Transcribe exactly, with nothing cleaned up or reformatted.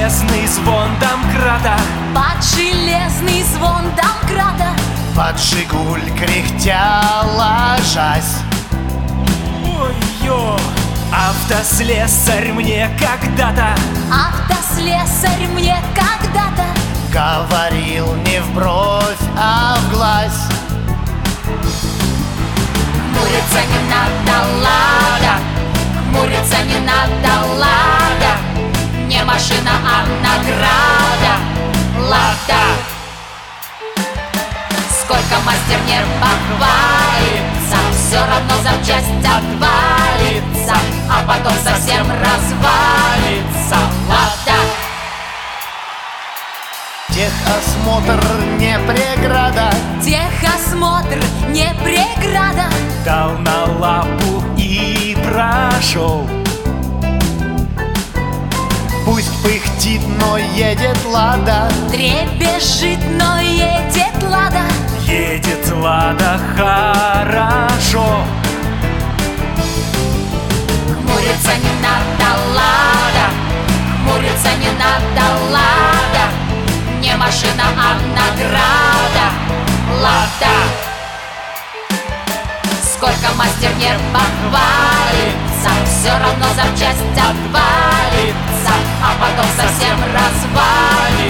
железный звон домкрата, под железный звон домкрата, под Жигуль кряхтя ложась. Ой-ё! Автослесарь мне когда-то, автослесарь мне когда-то говорил не в бровь, а в глаз. хмуриться не надо, лада, хмуриться не надо, лада, не машина, а награда, лада. Сколько мастер не похвалится, все равно запчасть отвалится, а потом совсем развалится, лада. Техосмотр не преграда, Техосмотр не преграда, дал на лапу и прошел. пусть пыхтит, но едет лада. дребезжит, но едет лада. Едет лада хорошо. Хмуриться не надо, лада, хмуриться не надо, лада, не машина, а награда, лада. Сколько мастер не похвалится, все равно запчасть отвалится, а потом совсем развалится.